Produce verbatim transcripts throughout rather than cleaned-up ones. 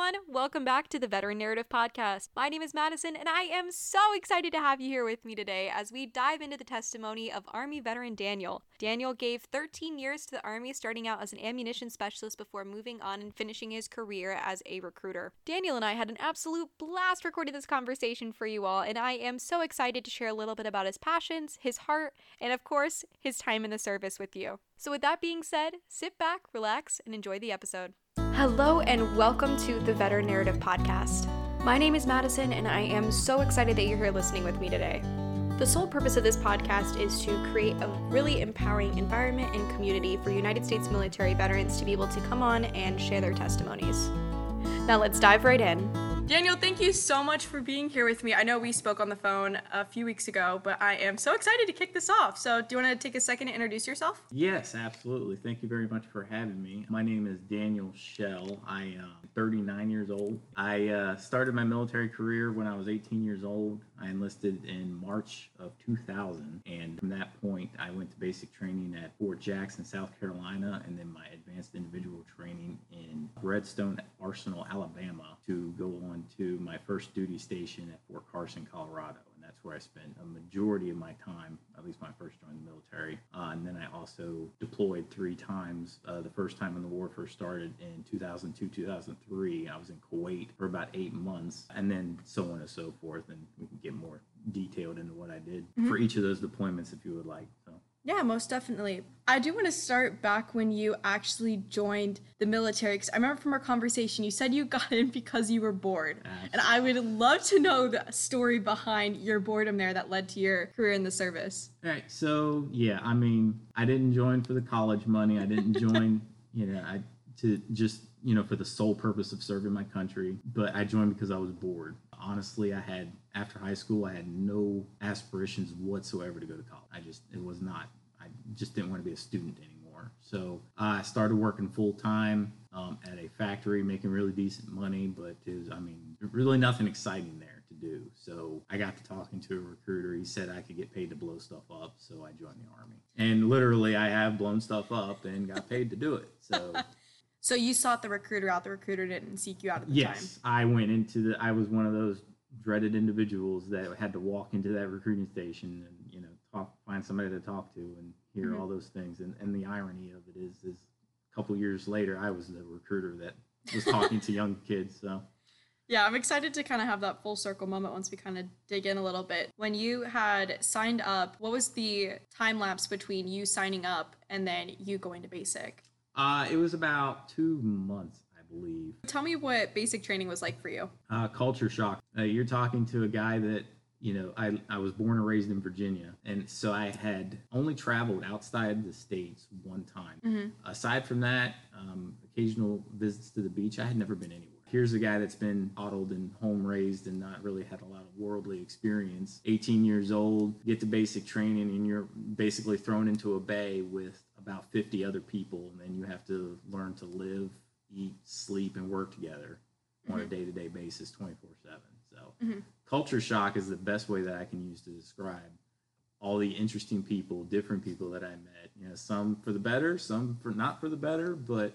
everyone. Welcome back to the Veteran Narrative Podcast. My name is Madison, and I am so excited to have you here with me today as we dive into the testimony of Army veteran Daniel. Daniel gave thirteen years to the Army, starting out as an ammunition specialist before moving on and finishing his career as a recruiter. Daniel and I had an absolute blast recording this conversation for you all, and I am so excited to share a little bit about his passions, his heart, and of course, his time in the service with you. So with that being said, sit back, relax, and enjoy the episode. Hello and welcome to the Veteran Narrative Podcast. My name is Madison and I am so excited that you're here listening with me today. The sole purpose of this podcast is to create a really empowering environment and community for United States military veterans to be able to come on and share their testimonies. Now let's dive right in. Daniel, thank you so much for being here with me. I know we spoke on the phone a few weeks ago, but I am so excited to kick this off. So do you want to take a second to introduce yourself? Yes, absolutely. Thank you very much for having me. My name is Daniel Schell. I am thirty-nine years old. I uh, started my military career when I was eighteen years old. I enlisted in March of two thousand, and from that point, I went to basic training at Fort Jackson, South Carolina, and then my advanced individual training in Redstone Arsenal, Alabama, to go on to my first duty station at Fort Carson, Colorado. And that's where I spent a majority of my time, at least when I first joined the military. Uh, and then I also deployed three times. Uh, the first time when the war first started in two thousand two, two thousand three, I was in Kuwait for about eight months, and then so on and so forth. And we can get more detailed into what I did mm-hmm. for each of those deployments if you would like. So. Yeah, most definitely. I do want to start back when you actually joined the military, because I remember from our conversation, you said you got in because you were bored. Absolutely. And I would love to know the story behind your boredom there that led to your career in the service. All right, so yeah, I mean, I didn't join for the college money. I didn't join, you know, I to just, you know, for the sole purpose of serving my country, but I joined because I was bored. Honestly, I had, after high school, I had no aspirations whatsoever to go to college. I just, it was not, I just didn't want to be a student anymore. So uh, I started working full time um, at a factory, making really decent money, but it was, I mean, really nothing exciting there to do. So I got to talking to a recruiter. He said I could get paid to blow stuff up, so I joined the Army. And literally, I have blown stuff up and got paid to do it. So. So you sought the recruiter out. The recruiter didn't seek you out at the yes, time. Yes, I went into the, I was one of those dreaded individuals that had to walk into that recruiting station and, you know, talk, find somebody to talk to and hear mm-hmm. all those things. And, and the irony of it is, is a couple years later, I was the recruiter that was talking to young kids. So. Yeah, I'm excited to kind of have that full circle moment once we kind of dig in a little bit. When you had signed up, what was the time lapse between you signing up and then you going to basic? Uh, it was about two months, I believe. Tell me what basic training was like for you. Uh, culture shock. Uh, you're talking to a guy that, you know, I, I was born and raised in Virginia. And so I had only traveled outside the States one time. Mm-hmm. Aside from that, um, occasional visits to the beach, I had never been anywhere. Here's a guy that's been coddled and home raised and not really had a lot of worldly experience. eighteen years old, get to basic training, and you're basically thrown into a bay with about fifty other people, and then you have to learn to live, eat, sleep, and work together mm-hmm. on a day-to-day basis, twenty-four seven. So mm-hmm. culture shock is the best way that I can use to describe all the interesting people, different people that I met. You know, some for the better, some for not for the better, but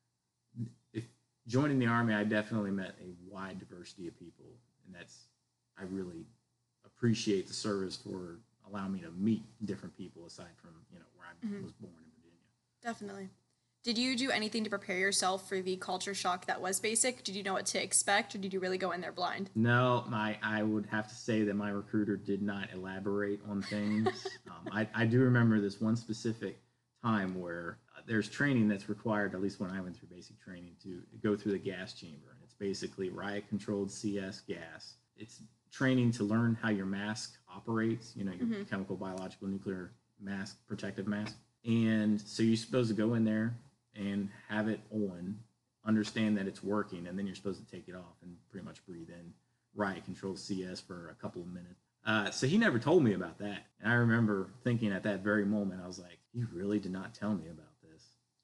if joining the Army, I definitely met a wide diversity of people, and that's, I really appreciate the service for allowing me to meet different people aside from, you know, where I mm-hmm. was born in Virginia. Definitely. Did you do anything to prepare yourself for the culture shock that was basic? Did you know what to expect, or did you really go in there blind? No, my I would have to say that my recruiter did not elaborate on things. um, I, I do remember this one specific time where uh, there's training that's required, at least when I went through basic training, to go through the gas chamber. And it's basically riot-controlled C S gas. It's training to learn how your mask operates, you know, your mm-hmm. chemical, biological, nuclear mask, protective mask. And so you're supposed to go in there and have it on, understand that it's working, and then you're supposed to take it off and pretty much breathe in riot-controlled C S for a couple of minutes. Uh, so he never told me about that. And I remember thinking at that very moment, I was like, you really did not tell me about this.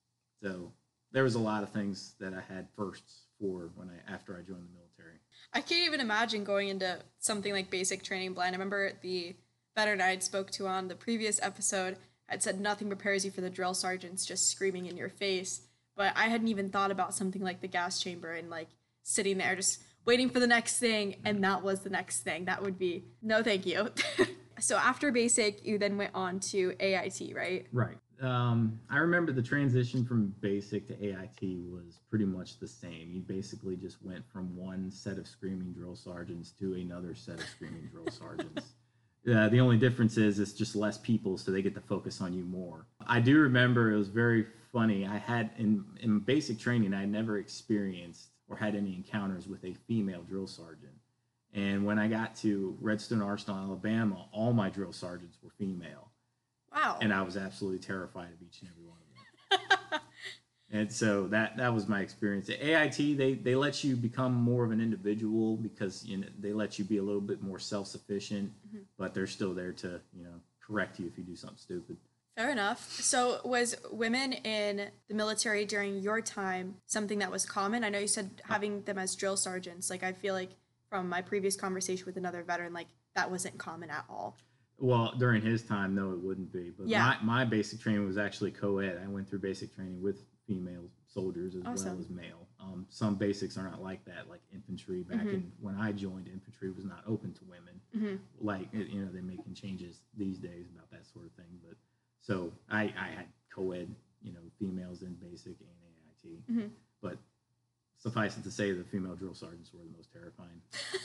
So there was a lot of things that I had firsts for when I after I joined the military. I can't even imagine going into something like basic training blind. I remember the veteran I had spoke to on the previous episode had said nothing prepares you for the drill sergeants just screaming in your face. But I hadn't even thought about something like the gas chamber and like sitting there just waiting for the next thing, and that was the next thing. That would be, no thank you. So after basic, you then went on to A I T, right? Right. Um, I remember the transition from basic to A I T was pretty much the same. You basically just went from one set of screaming drill sergeants to another set of screaming drill sergeants. Uh, the only difference is it's just less people, so they get to focus on you more. I do remember it was very funny. I had in, in basic training, I never experienced or had any encounters with a female drill sergeant. And when I got to Redstone Arsenal, Alabama, all my drill sergeants were female. Wow. And I was absolutely terrified of each and every one of them. And so that that was my experience. At A I T, they, they let you become more of an individual because you know they let you be a little bit more self-sufficient, mm-hmm. but they're still there to, you know, correct you if you do something stupid. Fair enough. So was women in the military during your time something that was common? I know you said having them as drill sergeants. Like, I feel like from my previous conversation with another veteran, like, that wasn't common at all. Well, during his time, no, it wouldn't be. But yeah. my, my basic training was actually co-ed. I went through basic training with female soldiers as awesome. well as male. Um, some basics are not like that, like infantry. Back mm-hmm. in when I joined, infantry was not open to women. Mm-hmm. Like, you know, they're making changes these days about that sort of thing. But so I, I had co-ed, you know, females in basic and A I T. Mm-hmm. But suffice it to say, the female drill sergeants were the most terrifying.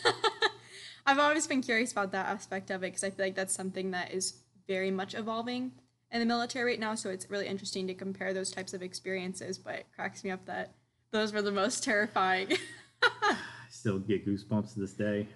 I've always been curious about that aspect of it because I feel like that's something that is very much evolving in the military right now. So it's really interesting to compare those types of experiences, but it cracks me up that those were the most terrifying. I still get goosebumps to this day.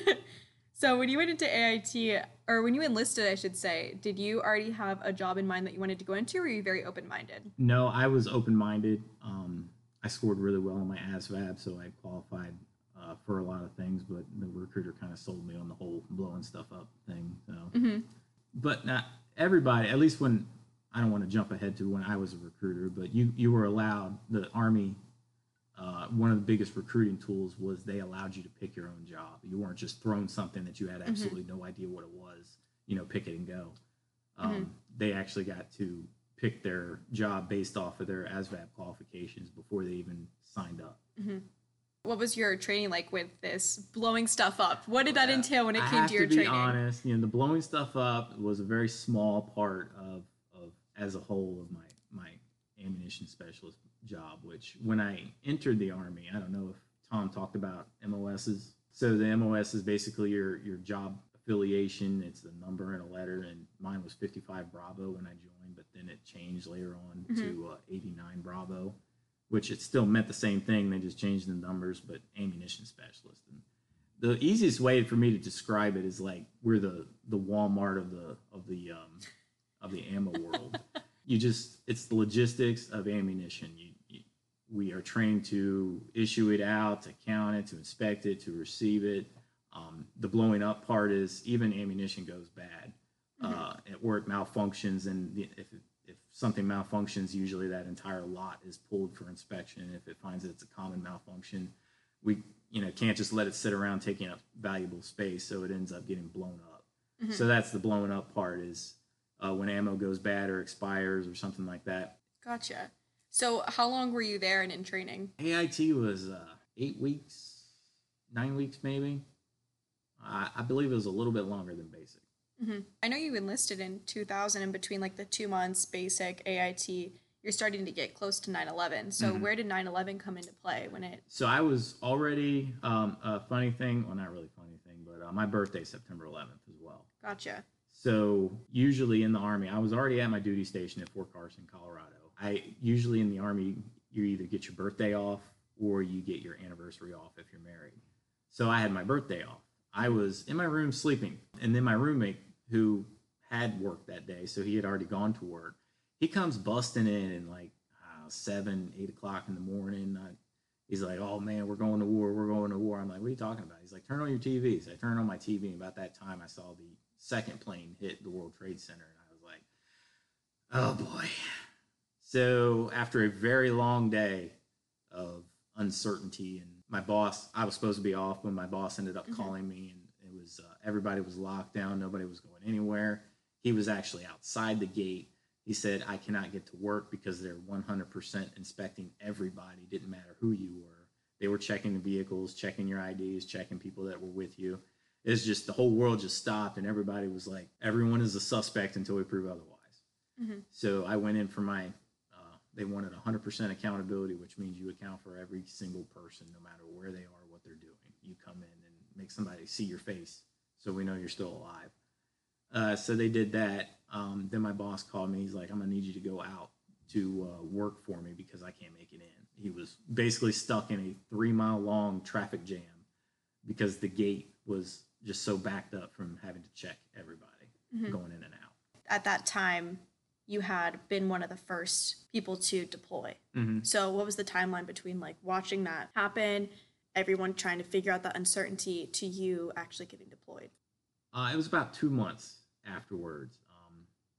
So when you went into A I T, or when you enlisted, I should say, did you already have a job in mind that you wanted to go into, or were you very open-minded? No, I was open-minded. Um, I scored really well on my A S V A B, so I qualified Uh, for a lot of things, but the recruiter kind of sold me on the whole blowing stuff up thing. So, mm-hmm. But not everybody, at least when, I don't want to jump ahead to when I was a recruiter, but you, you were allowed, the Army, uh, one of the biggest recruiting tools was they allowed you to pick your own job. You weren't just thrown something that you had absolutely mm-hmm. no idea what it was, you know, pick it and go. Um, mm-hmm. They actually got to pick their job based off of their A S V A B qualifications before they even signed up. Mm-hmm. What was your training like with this blowing stuff up? What did that entail when it I came to your to be training? Honest, you know, the blowing stuff up was a very small part of, of as a whole of my my ammunition specialist job. Which when I entered the Army, I don't know if Tom talked about M O Ss. So the M O S is basically your your job affiliation. It's a number and a letter, and mine was fifty-five Bravo when I joined, but then it changed later on mm-hmm. to uh, eighty-nine Bravo. Which it still meant the same thing. They just changed the numbers, but ammunition specialist. And the easiest way for me to describe it is like we're the, the Walmart of the of the um, of the ammo world. You just it's the logistics of ammunition. You, you, we are trained to issue it out, to count it, to inspect it, to receive it. Um, the blowing up part is even ammunition goes bad, mm-hmm. uh, or it malfunctions, and the, if it, if something malfunctions, usually that entire lot is pulled for inspection. If it finds that it's a common malfunction, we you know can't just let it sit around taking up valuable space, so it ends up getting blown up. Mm-hmm. So that's the blowing up part is uh, when ammo goes bad or expires or something like that. Gotcha. So how long were you there and in training? A I T was uh, eight weeks, nine weeks maybe. I, I believe it was a little bit longer than basic. Mm-hmm. I know you enlisted in two thousand, and between like the two months, basic, A I T, you're starting to get close to nine eleven. So mm-hmm. where did nine eleven come into play when it? So I was already, um, a funny thing, well, not really funny thing, but uh, my birthday is September eleventh as well. Gotcha. So usually in the Army, I was already at my duty station at Fort Carson, Colorado. I usually in the Army, you either get your birthday off or you get your anniversary off if you're married. So I had my birthday off. I was in my room sleeping, and then my roommate, who had work that day, so he had already gone to work, he comes busting in and like uh, seven, eight o'clock in the morning. I, he's like, "Oh man, we're going to war. We're going to war." I'm like, "What are you talking about?" He's like, "Turn on your T V." So I turned on my T V, and about that time, I saw the second plane hit the World Trade Center, and I was like, "Oh boy." So after a very long day of uncertainty, and my boss, I was supposed to be off, but my boss ended up mm-hmm. calling me, and it was uh, everybody was locked down. Nobody was going anywhere. He was actually outside the gate. He said, "I cannot get to work because they're one hundred percent inspecting everybody. Didn't matter who you were. They were checking the vehicles, checking your I Ds, checking people that were with you. It's just the whole world just stopped, and everybody was like, everyone is a suspect until we prove otherwise. Mm-hmm. So I went in for my, uh, they wanted one hundred percent accountability, which means you account for every single person, no matter where they are, what they're doing. You come in and make somebody see your face so we know you're still alive. Uh, so they did that. Um, then my boss called me. He's like, I'm going to need you to go out to uh, work for me because I can't make it in. He was basically stuck in a three mile long traffic jam because the gate was just so backed up from having to check everybody mm-hmm. going in and out. At that time, you had been one of the first people to deploy. Mm-hmm. So what was the timeline between like watching that happen, everyone trying to figure out the uncertainty, to you actually getting deployed? Uh, it was about two months afterwards. Um,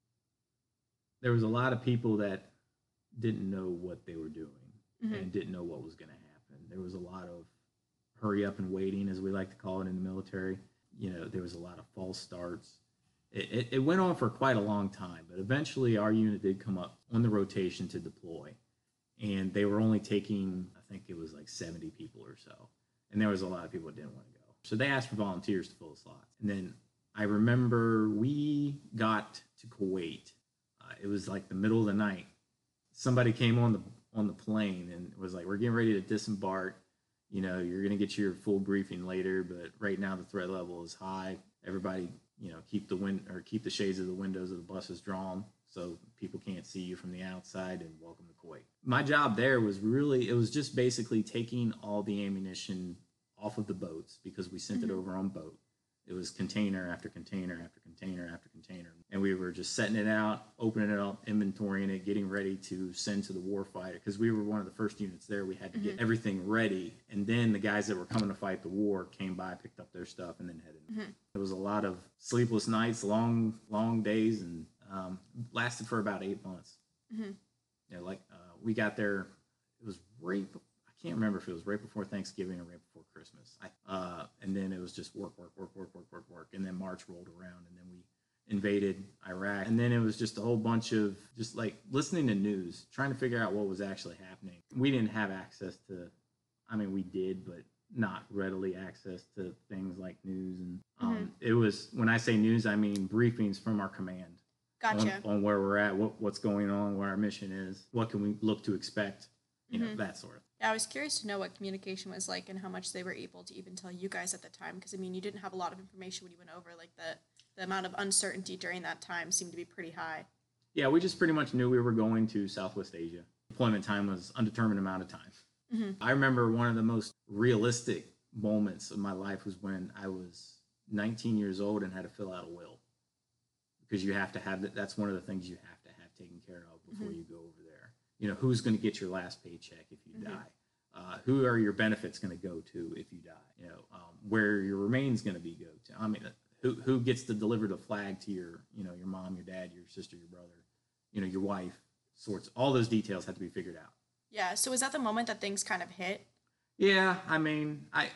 there was a lot of people that didn't know what they were doing mm-hmm. and didn't know what was going to happen. There was a lot of hurry up and waiting, as we like to call it in the military. You know, there was a lot of false starts. It, it, it went on for quite a long time, but eventually our unit did come up on the rotation to deploy. And they were only taking, I think it was like seventy people or so. And there was a lot of people that didn't want to go. So they asked for volunteers to fill the slots. And then I remember we got to Kuwait. Uh, it was like the middle of the night. Somebody came on the on the plane and was like, we're getting ready to disembark. You know, you're going to get your full briefing later, but right now the threat level is high. Everybody, you know, keep the wind or keep the shades of the windows of the buses drawn so people can't see you from the outside, and welcome to Kuwait. My job there was really, it was just basically taking all the ammunition off of the boats because we sent mm-hmm. it over on boat. It was container after container after container after container. And we were just setting it out, opening it up, inventorying it, getting ready to send to the warfighter. Because we were one of the first units there. We had to mm-hmm. get everything ready. And then the guys that were coming to fight the war came by, picked up their stuff, and then headed. Mm-hmm. It was a lot of sleepless nights, long, long days, and um, lasted for about eight months. Mm-hmm. You know, like uh, we got there, it was right, I can't remember if it was right before Thanksgiving or right before Christmas. I, uh, and then it was just work, work, work, work, work, work, work. And then March rolled around, and then we invaded Iraq. And then it was just a whole bunch of just like listening to news, trying to figure out what was actually happening. We didn't have access to, I mean, we did, but not readily access to things like news. And um, mm-hmm. it was, when I say news, I mean briefings from our command. Gotcha. On, on where we're at, what, what's going on, where our mission is, what can we look to expect, you mm-hmm. know, that sort of. Yeah, I was curious to know what communication was like and how much they were able to even tell you guys at the time, because I mean, you didn't have a lot of information when you went over. Like the the amount of uncertainty during that time seemed to be pretty high. Yeah, we just pretty much knew we were going to Southwest Asia. Deployment time was undetermined amount of time. Mm-hmm. I remember one of the most realistic moments of my life was when I was nineteen years old and had to fill out a will. Because you have to have that. That's one of the things you have to have taken care of before mm-hmm. you go over there. You know, who's going to get your last paycheck if you mm-hmm. die? Uh, who are your benefits going to go to if you die? You know, um, where your remains going to be go to? I mean, who who gets to deliver the flag to your, you know, your mom, your dad, your sister, your brother, you know, your wife? Sorts. All those details had to be figured out. Yeah. So was that the moment that things kind of hit? Yeah. I mean, I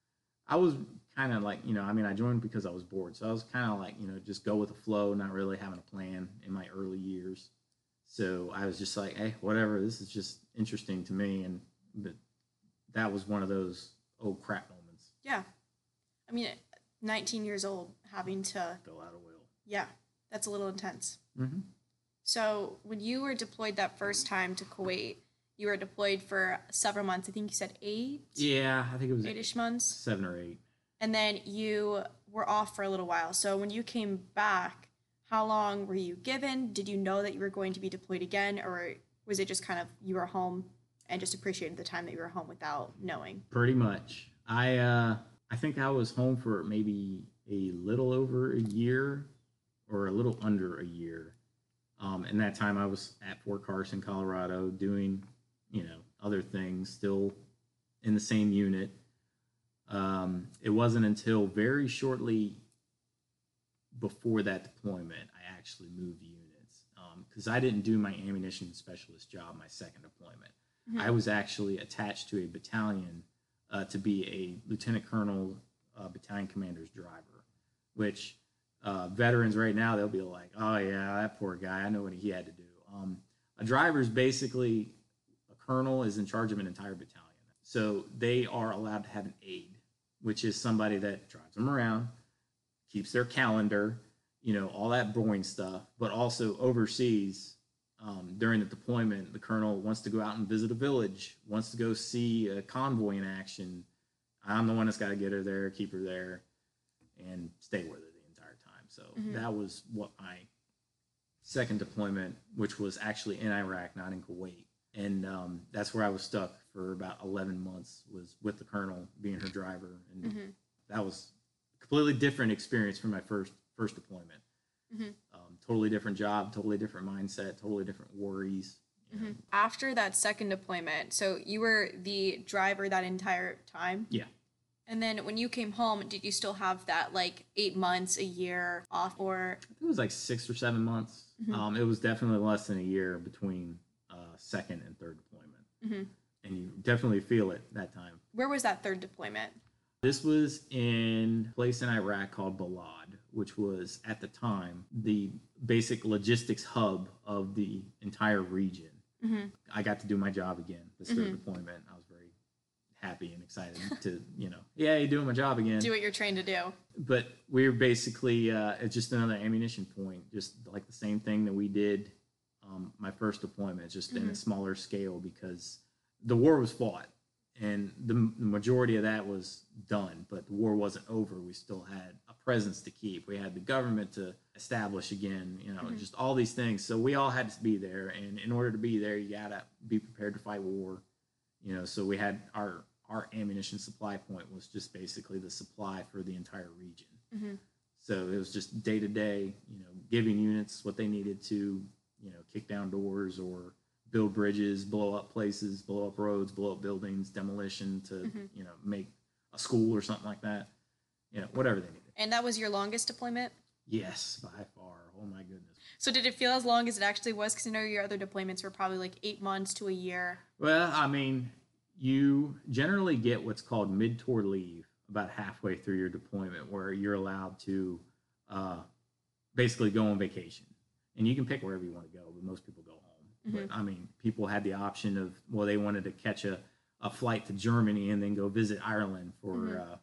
I was kind of like, you know, I mean, I joined because I was bored. So I was kind of like, you know, just go with the flow, not really having a plan in my early years. So I was just like, hey, whatever, this is just interesting to me. And but that was one of those, oh, crap moments. Yeah. I mean, nineteen years old, having to fill out a will. Yeah, that's a little intense. Mm-hmm. So when you were deployed that first time to Kuwait, you were deployed for several months. I think you said eight? Yeah, I think it was eight-ish months. Seven or eight. And then you were off for a little while. So when you came back, how long were you given? Did you know that you were going to be deployed again? Or was it just kind of you were home and just appreciated the time that you were home without knowing? Pretty much. I uh, I think I was home for maybe a little over a year or a little under a year. Um, and that time I was at Fort Carson, Colorado, doing, you know, other things, still in the same unit. Um, it wasn't until very shortly before that deployment I actually moved units, because um, I didn't do my ammunition specialist job my second deployment. Mm-hmm. I was actually attached to a battalion uh, to be a lieutenant colonel uh, battalion commander's driver, which uh, veterans right now, they'll be like, oh yeah, that poor guy, I know what he had to do. Um, a driver is basically, a colonel is in charge of an entire battalion. So they are allowed to have an aide, which is somebody that drives them around, keeps their calendar, you know, all that boring stuff, but also oversees um, during the deployment. The colonel wants to go out and visit a village, wants to go see a convoy in action. I'm the one that's got to get her there, keep her there, and stay with her the entire time. So mm-hmm. that was what my second deployment, which was actually in Iraq, not in Kuwait. And um, that's where I was stuck for about eleven months, was with the colonel being her driver. And mm-hmm. that was a completely different experience from my first first deployment. Mm-hmm. Um, totally different job, totally different mindset, totally different worries. Mm-hmm. After that second deployment, so you were the driver that entire time? Yeah. And then when you came home, did you still have that like eight months, a year off, or? It was like six or seven months. Mm-hmm. Um, it was definitely less than a year between uh, second and third deployment. Mm-hmm. And you definitely feel it that time. Where was that third deployment? This was in a place in Iraq called Balad, which was at the time the basic logistics hub of the entire region. Mm-hmm. I got to do my job again, this third mm-hmm. deployment. I was very happy and excited to, you know, yeah, you're doing my job again. Do what you're trained to do. But we were basically uh, at just another ammunition point, just like the same thing that we did um, my first deployment, just mm-hmm. in a smaller scale, because the war was fought. And the, the majority of that was done, but the war wasn't over. We still had a presence to keep. We had the government to establish again, you know, mm-hmm. just all these things. So we all had to be there. And in order to be there, you got to be prepared to fight war, you know. So we had our, our ammunition supply point was just basically the supply for the entire region. Mm-hmm. So it was just day to day, you know, giving units what they needed to, you know, kick down doors or build bridges, blow up places, blow up roads, blow up buildings, demolition to, mm-hmm. you know, make a school or something like that. You know, whatever they needed. And that was your longest deployment? Yes, by far. Oh, my goodness. So did it feel as long as it actually was? Because I know your other deployments were probably like eight months to a year. Well, I mean, you generally get what's called mid-tour leave about halfway through your deployment, where you're allowed to uh, basically go on vacation. And you can pick wherever you want to go, but most people go home. Mm-hmm. But I mean, people had the option of, well, they wanted to catch a, a flight to Germany and then go visit Ireland for mm-hmm. uh,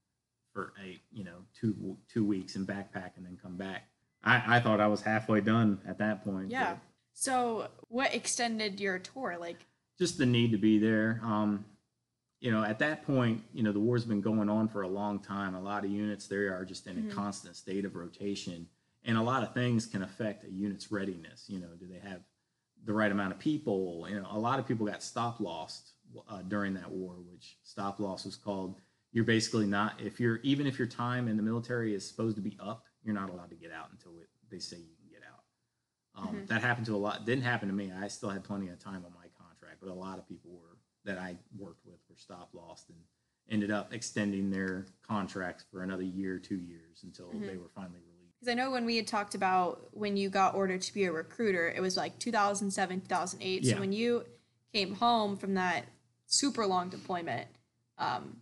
for a you know two two weeks and backpack and then come back. I, I thought I was halfway done at that point. Yeah. So what extended your tour? Like just the need to be there. Um, you know, at that point, you know, the war's been going on for a long time. A lot of units there are just in mm-hmm. a constant state of rotation, and a lot of things can affect a unit's readiness. You know, do they have the right amount of people? You know, a lot of people got stop lost uh, during that war, which stop loss was called. You're basically not, if you're, even if your time in the military is supposed to be up, you're not allowed to get out until it, they say you can get out. Um, mm-hmm. That happened to a lot. Didn't happen to me. I still had plenty of time on my contract, but a lot of people were that I worked with were stop lost and ended up extending their contracts for another year, two years until mm-hmm. they were finally released. Because I know when we had talked about when you got ordered to be a recruiter, it was like two thousand seven, two thousand eight. Yeah. So when you came home from that super long deployment, um,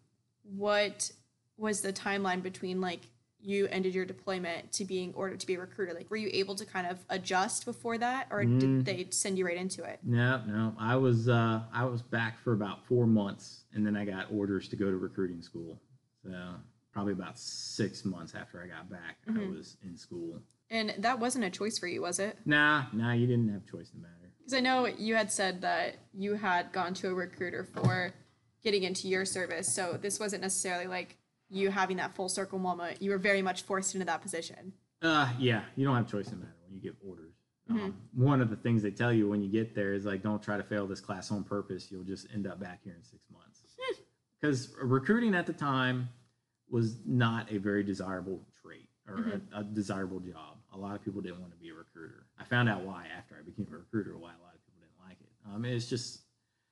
what was the timeline between like you ended your deployment to being ordered to be a recruiter? Like, were you able to kind of adjust before that, or mm. did they send you right into it? No, no. I was uh, I was back for about four months, and then I got orders to go to recruiting school. So probably about six months after I got back, mm-hmm. I was in school. And that wasn't a choice for you, was it? Nah, nah, you didn't have a choice in the matter. Because I know you had said that you had gone to a recruiter for getting into your service, so this wasn't necessarily like you having that full circle moment. You were very much forced into that position. Uh, yeah, you don't have a choice in the matter when you get orders. Mm-hmm. Um, one of the things they tell you when you get there is like, don't try to fail this class on purpose. You'll just end up back here in six months. Because recruiting at the time was not a very desirable trait or mm-hmm. a, a desirable job. A lot of people didn't want to be a recruiter. I found out why after I became a recruiter, why a lot of people didn't like it. Um, it's just,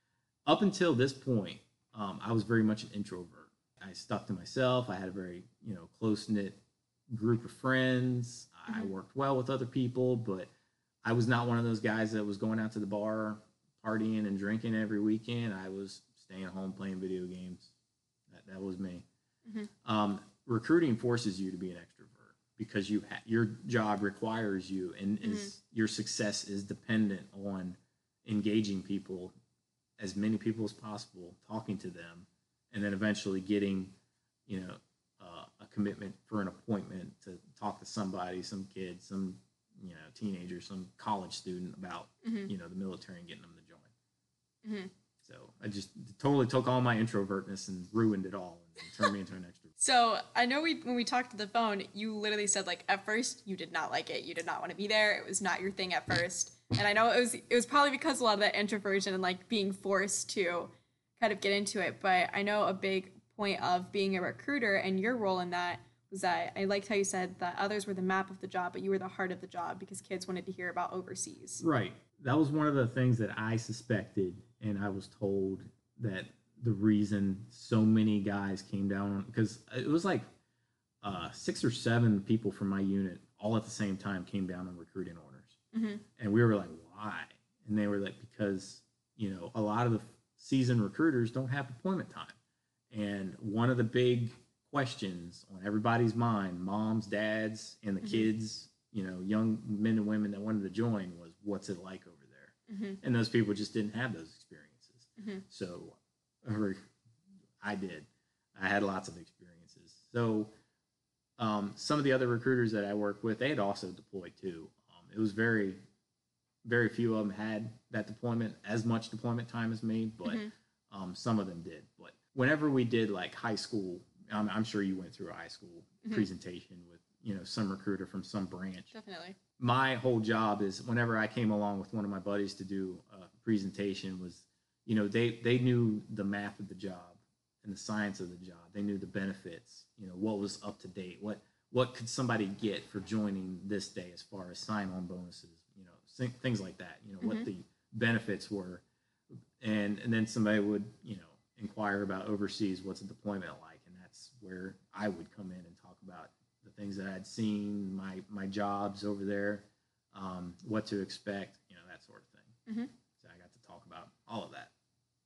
up until this point, um, I was very much an introvert. I stuck to myself. I had a very, you know, close-knit group of friends. Mm-hmm. I worked well with other people, but I was not one of those guys that was going out to the bar, partying and drinking every weekend. I was staying at home playing video games. That, that was me. Mm-hmm. Um, recruiting forces you to be an extrovert because you ha- your job requires you, and mm-hmm. is your success is dependent on engaging people as many people as possible, talking to them, and then eventually getting, you know, uh, a commitment for an appointment to talk to somebody, some kid, some, you know, teenager, some college student about, mm-hmm. you know, the military and getting them to join. Mm-hmm. So I just totally took all my introvertness and ruined it all and turned me into an extrovert. So I know we when we talked to the phone, you literally said like at first you did not like it. You did not want to be there. It was not your thing at first. And I know it was it was probably because a lot of that introversion and like being forced to kind of get into it. But I know a big point of being a recruiter and your role in that was that I liked how you said that others were the map of the job, but you were the heart of the job because kids wanted to hear about overseas. Right. That was one of the things that I suspected, and I was told that the reason so many guys came down, because it was like uh, six or seven people from my unit all at the same time came down on recruiting orders. Mm-hmm. And we were like, why? And they were like, because, you know, a lot of the seasoned recruiters don't have deployment time. And one of the big questions on everybody's mind, moms, dads, and the mm-hmm. kids, you know, young men and women that wanted to join, was what's it like over there? Mm-hmm. And those people just didn't have those experiences. Mm-hmm. So I did. I had lots of experiences. So um, some of the other recruiters that I worked with, they had also deployed too. Um, it was very, very few of them had that deployment, as much deployment time as me, but mm-hmm. um, some of them did. But whenever we did like high school, I'm, I'm sure you went through a high school mm-hmm. presentation with, you know, some recruiter from some branch. Definitely. My whole job is whenever I came along with one of my buddies to do a presentation was, you know, they, they knew the math of the job and the science of the job. They knew the benefits, you know, what was up to date, what, what could somebody get for joining this day as far as sign-on bonuses, you know, things like that, you know, mm-hmm. what the benefits were. And, and then somebody would, you know, inquire about overseas, what's a deployment like? And that's where I would come in and talk about the things that I'd seen, my, my jobs over there, um, what to expect, you know, that sort of thing. Mm-hmm. So I got to talk about all of that.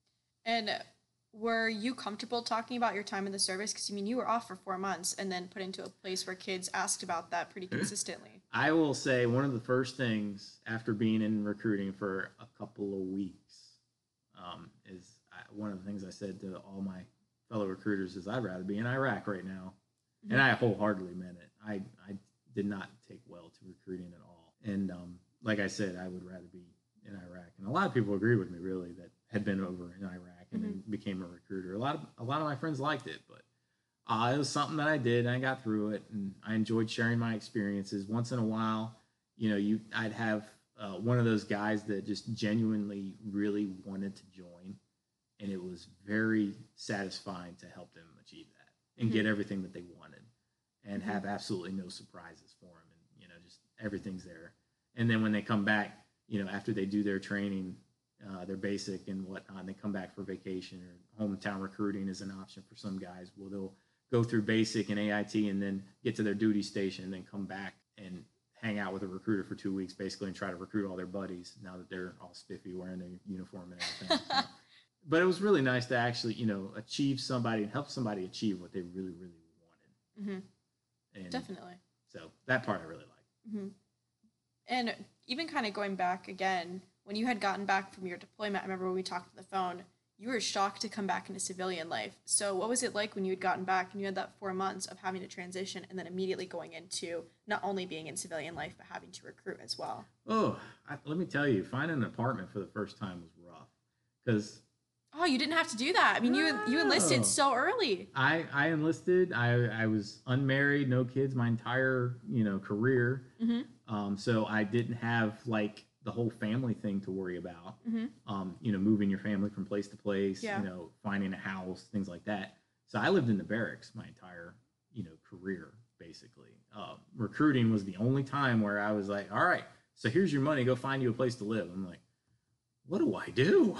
And were you comfortable talking about your time in the service? Because, I mean, you were off for four months and then put into a place where kids asked about that pretty consistently. I will say one of the first things after being in recruiting for a couple of weeks um, is I, one of the things I said to all my fellow recruiters is I'd rather be in Iraq right now. Mm-hmm. And I wholeheartedly meant it. I, I did not take well to recruiting at all. And um, like I said, I would rather be in Iraq. And a lot of people agree with me, really, that had been over in Iraq and mm-hmm. then became a recruiter. A lot of a lot of my friends liked it, but uh, it was something that I did, and I got through it, and I enjoyed sharing my experiences. Once in a while, you know, you I'd have uh, one of those guys that just genuinely really wanted to join, and it was very satisfying to help them achieve that and mm-hmm. get everything that they wanted, and mm-hmm. have absolutely no surprises for them, and you know, just everything's there. And then when they come back, you know, after they do their training, uh, their basic and whatnot, and they come back for vacation, or hometown recruiting is an option for some guys. Well, they'll go through basic and A I T and then get to their duty station and then come back and hang out with a recruiter for two weeks basically and try to recruit all their buddies now that they're all spiffy wearing their uniform and everything. So, but it was really nice to actually, you know, achieve somebody and help somebody achieve what they really, really wanted. Mm-hmm. And definitely. So that part I really liked. Mm-hmm. And even kind of going back again, when you had gotten back from your deployment, I remember when we talked on the phone, you were shocked to come back into civilian life. So what was it like when you had gotten back and you had that four months of having to transition and then immediately going into not only being in civilian life, but having to recruit as well? Oh, I, let me tell you, finding an apartment for the first time was rough. Because oh, you didn't have to do that. I mean, no. you you enlisted so early. I, I enlisted. I, I was unmarried, no kids my entire, you know, career. Mm-hmm. Um, so I didn't have, like, the whole family thing to worry about, mm-hmm. um, you know, moving your family from place to place, yeah. you know, finding a house, things like that. So I lived in the barracks my entire, you know, career, basically. Uh, recruiting was the only time where I was like, all right, so here's your money, go find you a place to live. I'm like, what do I do?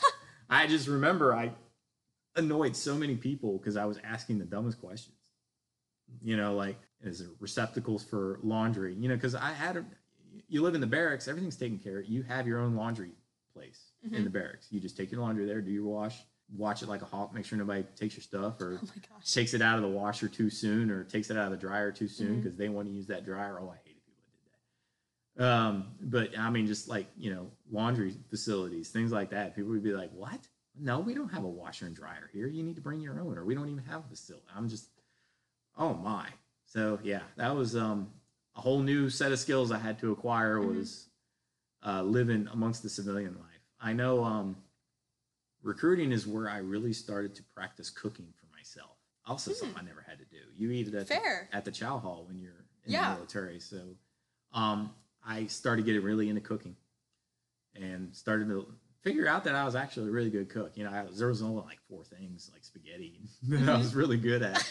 I just remember I annoyed so many people because I was asking the dumbest questions, you know, like, is there receptacles for laundry? You know, because I had a, you live in the barracks, everything's taken care of. You have your own laundry place mm-hmm. in the barracks. You just take your laundry there, do your wash, watch it like a hawk, make sure nobody takes your stuff or oh my gosh. takes it out of the washer too soon or takes it out of the dryer too soon because mm-hmm. they want to use that dryer. Oh, I hated people that did Um, but I mean, just like, you know, laundry facilities, things like that. People would be like, what? No, we don't have a washer and dryer here. You need to bring your own, or we don't even have a facility. I'm just, oh my. So yeah, that was um, a whole new set of skills I had to acquire was mm-hmm. uh, living amongst the civilian life. I know um, recruiting is where I really started to practice cooking for myself. Also mm. something I never had to do. You eat it at, Fair. The, at the chow hall when you're in yeah. the military. So um, I started getting really into cooking and started to figure out that I was actually a really good cook. You know, I was, there was only like four things like spaghetti that I was really good at.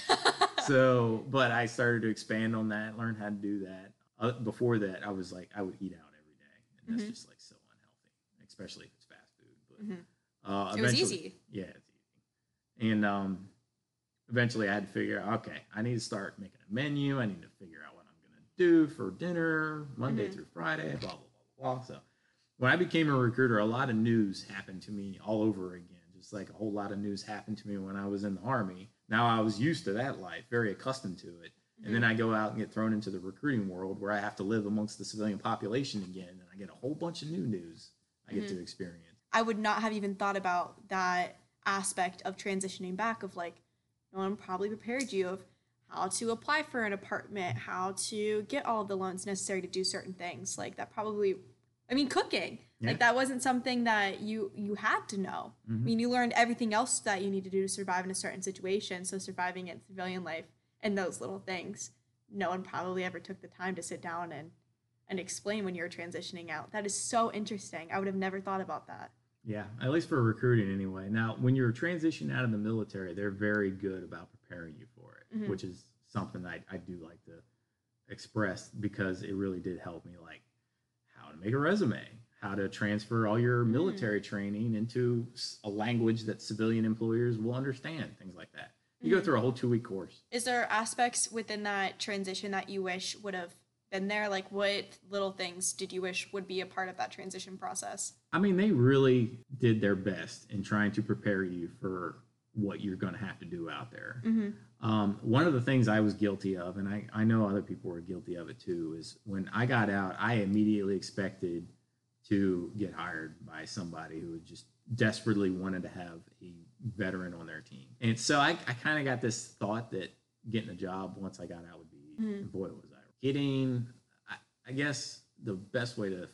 So, but I started to expand on that, learn how to do that. Uh, before that, I was like, I would eat out every day. And that's mm-hmm. just like so unhealthy, especially if it's fast food. But mm-hmm. uh, it was easy. Yeah, it's easy. And um, eventually I had to figure out, okay, I need to start making a menu. I need to figure out what I'm going to do for dinner, Monday mm-hmm. through Friday, blah, blah, blah, blah. So when I became a recruiter, a lot of news happened to me all over again. Just like a whole lot of news happened to me when I was in the Army. Now I was used to that life, very accustomed to it. Mm-hmm. And then I go out and get thrown into the recruiting world where I have to live amongst the civilian population again. And I get a whole bunch of new news I get mm-hmm. to experience. I would not have even thought about that aspect of transitioning back of like, no one probably prepared you of how to apply for an apartment, how to get all of the loans necessary to do certain things. Like that probably, I mean, cooking. Yeah. Like that wasn't something that you you had to know. Mm-hmm. I mean, you learned everything else that you need to do to survive in a certain situation. So surviving in civilian life and those little things, no one probably ever took the time to sit down and, and explain when you were transitioning out. That is so interesting. I would have never thought about that. Yeah, at least for recruiting anyway. Now, when you're transitioning out of the military, they're very good about preparing you for it, mm-hmm. which is something I, I do like to express because it really did help me, like how to make a resume, how to transfer all your military mm. training into a language that civilian employers will understand, things like that. You mm. go through a whole two-week course. Is there aspects within that transition that you wish would have been there? Like what little things did you wish would be a part of that transition process? I mean, they really did their best in trying to prepare you for what you're going to have to do out there. Mm-hmm. Um, one of the things I was guilty of, and I, I know other people were guilty of it too, is when I got out, I immediately expected to get hired by somebody who just desperately wanted to have a veteran on their team. And so I, I kind of got this thought that getting a job once I got out would be, mm-hmm. boy, was I. Getting, I, I guess the best way to,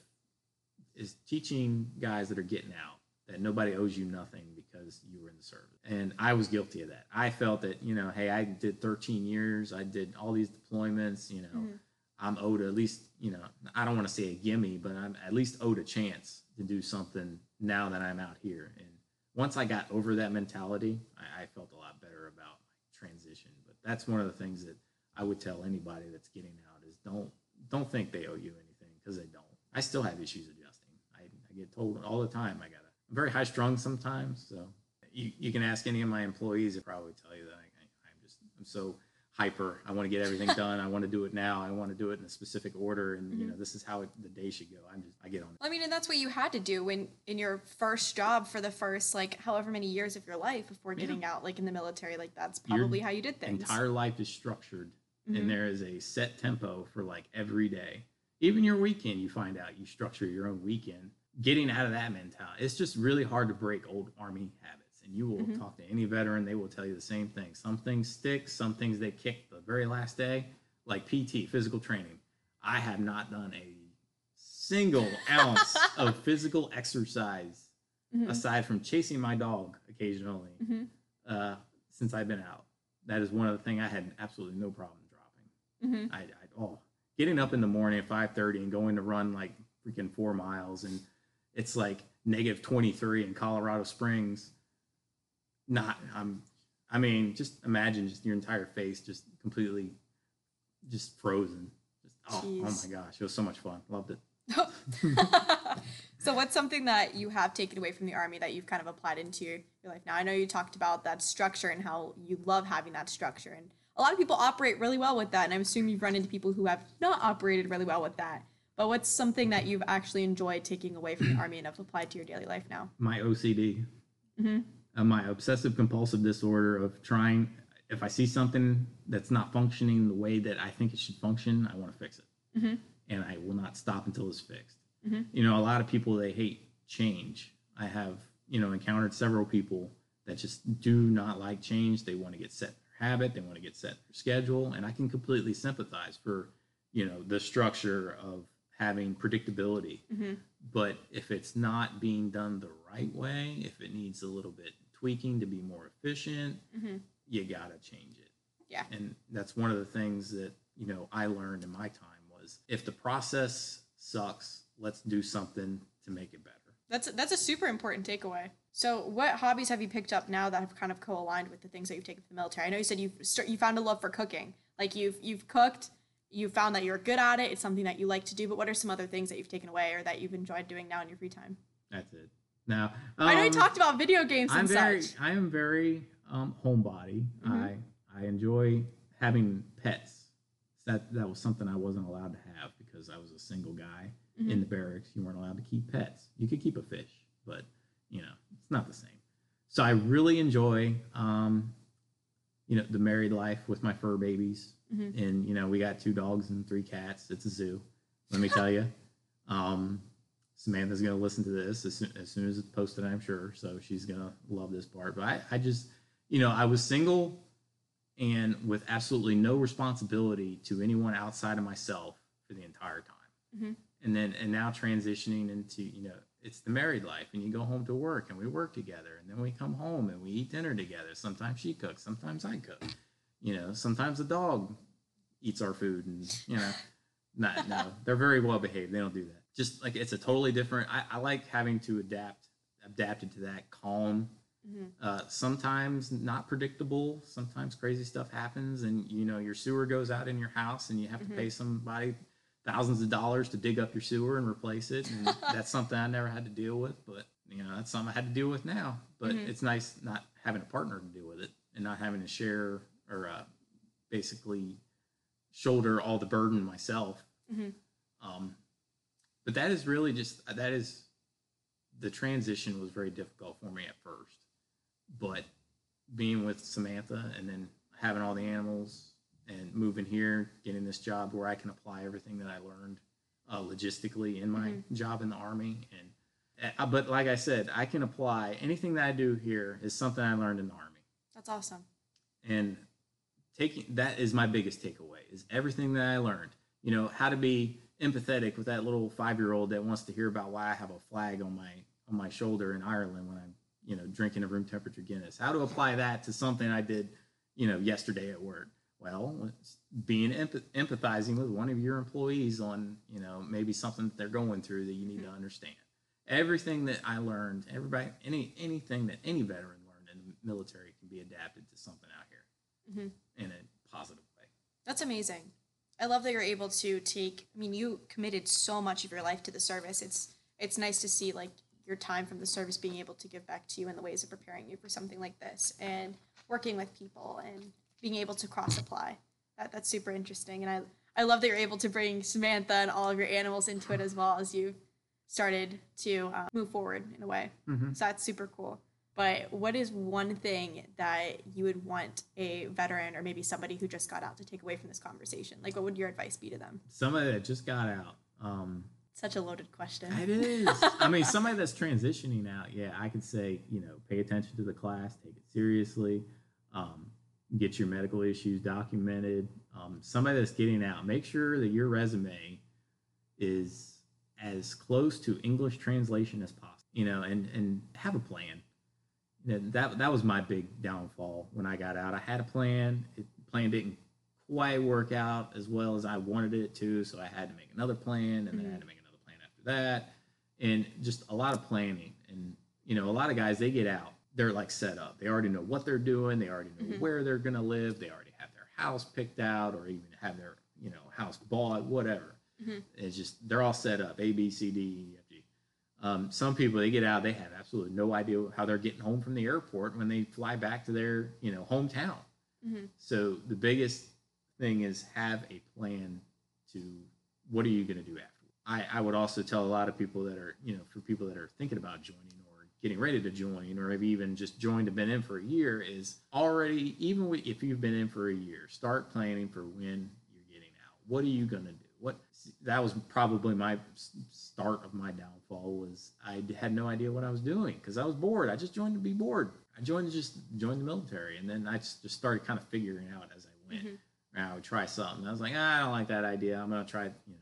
is teaching guys that are getting out that nobody owes you nothing because you were in the service. And I was guilty of that. I felt that, you know, hey, I did thirteen years. I did all these deployments, you know, mm-hmm. I'm owed at least, you know, I don't want to say a gimme, but I'm at least owed a chance to do something now that I'm out here. And once I got over that mentality, I, I felt a lot better about my transition. But that's one of the things that I would tell anybody that's getting out is don't don't think they owe you anything, because they don't. I still have issues adjusting. I, I get told all the time I got to. I'm very high strung sometimes, so you, you can ask any of my employees, they'll probably tell you that I, I, I'm just I'm so hyper. I want to get everything done. I want to do it now. I want to do it in a specific order, and mm-hmm. you know, this is how it, the day should go. I'm just I get on it. I mean, and that's what you had to do when in your first job for the first like however many years of your life before getting yeah. out, like in the military. Like that's probably your how you did things. Entire life is structured, mm-hmm. and there is a set tempo for like every day. Even your weekend, you find out you structure your own weekend. Getting out of that mentality, it's just really hard to break old Army habits. And you will mm-hmm. talk to any veteran, they will tell you the same thing. Some things stick, some things they kick the very last day, like P T, physical training. I have not done a single ounce of physical exercise mm-hmm. aside from chasing my dog occasionally mm-hmm. uh, since I've been out. That is one of the things I had absolutely no problem dropping. Mm-hmm. I, I, oh, getting up in the morning at five thirty and going to run like freaking four miles and it's like negative twenty-three in Colorado Springs. Not, I'm, I mean, just imagine just your entire face just completely just frozen. Just, oh, oh my gosh, it was so much fun. Loved it. So what's something that you have taken away from the Army that you've kind of applied into your life now? I know you talked about that structure and how you love having that structure. And a lot of people operate really well with that. And I'm assuming you've run into people who have not operated really well with that. But what's something that you've actually enjoyed taking away from the Army and have applied to your daily life now? My O C D. Mm-hmm. Uh, my obsessive compulsive disorder of trying, if I see something that's not functioning the way that I think it should function, I want to fix it. Mm-hmm. and I will not stop until it's fixed. Mm-hmm. You know, a lot of people, they hate change. I have, you know, encountered several people that just do not like change. They want to get set in their habit. They want to get set in their schedule. And I can completely sympathize for, you know, the structure of having predictability. Mm-hmm. But if it's not being done the right way, if it needs a little bit tweaking to be more efficient, Mm-hmm. you got to change it. Yeah. And that's one of the things that, you know, I learned in my time was if the process sucks, let's do something to make it better. That's that's a super important takeaway. So, what hobbies have you picked up now that have kind of co-aligned with the things that you've taken from the military? I know you said you've start, you found a love for cooking. Like you've you've cooked, you found that you're good at it. It's something that you like to do. But what are some other things that you've taken away or that you've enjoyed doing now in your free time? That's it. Now, um, I know you talked about video games and I'm very, such. I am very um, homebody. Mhm. I I enjoy having pets. That that was something I wasn't allowed to have because I was a single guy Mhm. in the barracks. You weren't allowed to keep pets. You could keep a fish, but you know it's not the same. So I really enjoy, um, you know, the married life with my fur babies, Mhm. and you know we got two dogs and three cats. It's a zoo. Let me tell you. Um, Samantha's going to listen to this as soon, as soon as it's posted, I'm sure. So she's going to love this part. But I, I just, you know, I was single and with absolutely no responsibility to anyone outside of myself for the entire time. Mhm. And then, and now transitioning into, you know, it's the married life and you go home to work and we work together and then we come home and we eat dinner together. Sometimes she cooks, sometimes I cook, you know, sometimes the dog eats our food and, you know, not, no, they're very well behaved. They don't do that. Just like it's a totally different. I, I like having to adapt, adapted to that calm. Mm-hmm. Uh, sometimes not predictable. Sometimes crazy stuff happens, and you know your sewer goes out in your house, and you have to Mm-hmm. pay somebody thousands of dollars to dig up your sewer and replace it. And that's something I never had to deal with, but you know that's something I had to deal with now. But Mm-hmm. it's nice not having a partner to deal with it and not having to share or uh, basically shoulder all the burden myself. Mm-hmm. Um, but that is really just, that is, the transition was very difficult for me at first. But being with Samantha and then having all the animals and moving here, getting this job where I can apply everything that I learned uh, logistically in my Mhm. job in the Army. And uh, but like I said, I can apply anything that I do here is something I learned in the Army. That's awesome. And taking that is my biggest takeaway is everything that I learned. You know, how to be empathetic with that little five-year-old that wants to hear about why I have a flag on my on my shoulder in Ireland when I'm, you know, drinking a room temperature Guinness. How to apply that to something I did, you know, yesterday at work. Well, it's being empath- empathizing with one of your employees on, you know, maybe something that they're going through that you need to understand. Everything that I learned, everybody, any anything that any veteran learned in the military can be adapted to something out here Mm-hmm. in a positive way. That's amazing. I love that you're able to take, I mean, you committed so much of your life to the service. It's it's nice to see like your time from the service being able to give back to you in the ways of preparing you for something like this and working with people and being able to cross apply. That that's super interesting. And I I love that you're able to bring Samantha and all of your animals into it as well as you started to uh, move forward in a way. Mm-hmm. So that's super cool. But what is one thing that you would want a veteran or maybe somebody who just got out to take away from this conversation? Like, what would your advice be to them? Somebody that just got out. Um, Such a loaded question. it is. I mean, somebody that's transitioning out, yeah, I could say, you know, pay attention to the class, take it seriously, um, get your medical issues documented. Um, somebody that's getting out, make sure that your resume is as close to English translation as possible, you know, and, and have a plan. You know, that, that was my big downfall when I got out. I had a plan. It, the plan didn't quite work out as well as I wanted it to, so I had to make another plan, and then I had to make another plan after that, and just a lot of planning. And, you know, a lot of guys, they get out. They're, like, set up. They already know what they're doing. They already know Mm-hmm. where they're going to live. They already have their house picked out or even have their, you know, house bought, whatever. Mm-hmm. It's just, they're all set up, A, B, C, D, E, F, G. Um, some people, they get out, they have absolutely no idea how they're getting home from the airport when they fly back to their, you know, hometown. Mm-hmm. So the biggest thing is have a plan to what are you going to do after. I, I would also tell a lot of people that are, you know, for people that are thinking about joining or getting ready to join or maybe even just joined and been in for a year is already, even if you've been in for a year, start planning for when you're getting out. What are you going to do? what that was probably my start of my downfall was I had no idea what I was doing because I was bored. I just joined to be bored. I joined to just join the military, and then I just started kind of figuring out as I went. Mm-hmm. I would try something. I was like, ah, I don't like that idea. I'm gonna try, you know.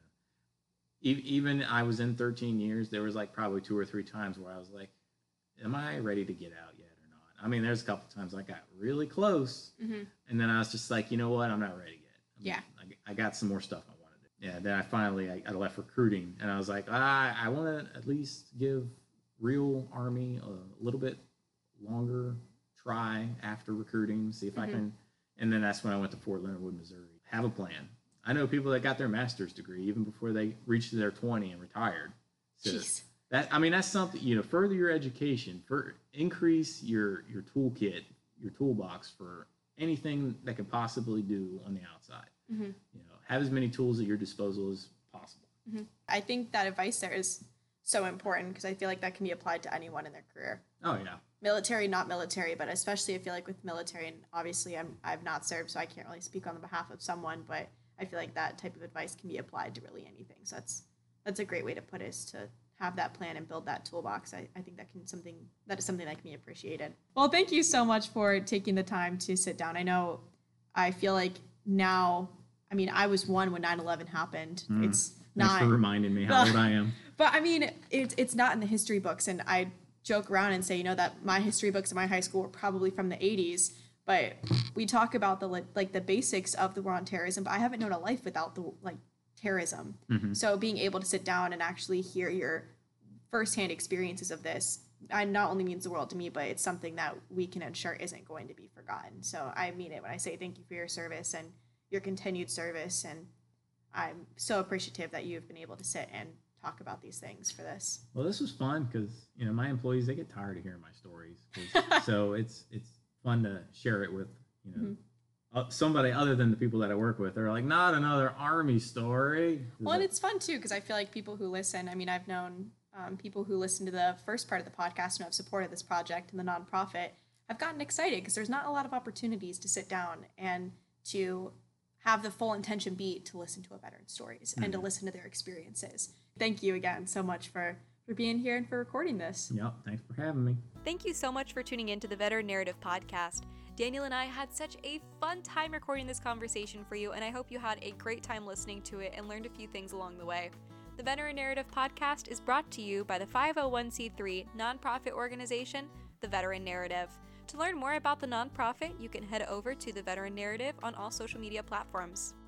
E- even I was in thirteen years. There was like probably two or three times where I was like, am I ready to get out yet or not? I mean, there's a couple times I got really close, mm-hmm. and then I was just like, you know what, I'm not ready yet. I mean, yeah, I, I got some more stuff I want to do. Yeah, then I finally I, I left recruiting, and I was like, ah, I want to at least give real Army a little bit longer try after recruiting, see if mm-hmm. I can. And then that's when I went to Fort Leonard Wood, Missouri. Have a plan. I know people that got their master's degree even before they reached their twenty and retired. So Jeez. That I mean, that's something, you know, further your education, for increase your your toolkit, your toolbox for anything that can possibly do on the outside. Mm-hmm. You know, have as many tools at your disposal as possible. Mm-hmm. I think that advice there is so important because I feel like that can be applied to anyone in their career. Oh yeah. Military, not military, but especially I feel like with military, and obviously I'm I've not served, so I can't really speak on the behalf of someone, but I feel like that type of advice can be applied to really anything. So that's that's a great way to put it, is to have that plan and build that toolbox. I, I think that can something that is something that can be appreciated. Well, thank you so much for taking the time to sit down. I know I feel like now, I mean, I was one when nine eleven happened. Mm. It's not. Thanks for reminding me how old I am. But I mean, it's it's not in the history books, and I joke around and say, you know, that my history books in my high school were probably from the eighties, but we talk about the like the basics of the war on terrorism, but I haven't known a life without the like terrorism. Mm-hmm. So being able to sit down and actually hear your firsthand experiences of this, I not only means the world to me, but it's something that we can ensure isn't going to be forgotten. So I mean it when I say thank you for your service and your continued service, and I'm so appreciative that you've been able to sit and talk about these things for this. Well, this was fun because, you know, my employees, they get tired of hearing my stories. So it's it's fun to share it with, you know, mm-hmm. uh, somebody other than the people that I work with. They're like, not another Army story. Well, and it's fun too because I feel like people who listen, I mean, I've known um, people who listen to the first part of the podcast and have supported this project and the nonprofit. I've gotten excited because there's not a lot of opportunities to sit down and to have the full intention be to listen to a veteran's stories mm-hmm. and to listen to their experiences. Thank you again so much for, for being here and for recording this. Yep, thanks for having me. Thank you so much for tuning in to the Veteran Narrative Podcast. Daniel and I had such a fun time recording this conversation for you, and I hope you had a great time listening to it and learned a few things along the way. The Veteran Narrative Podcast is brought to you by the five oh one c three nonprofit organization, The Veteran Narrative. To learn more about the nonprofit, you can head over to The Veteran Narrative on all social media platforms.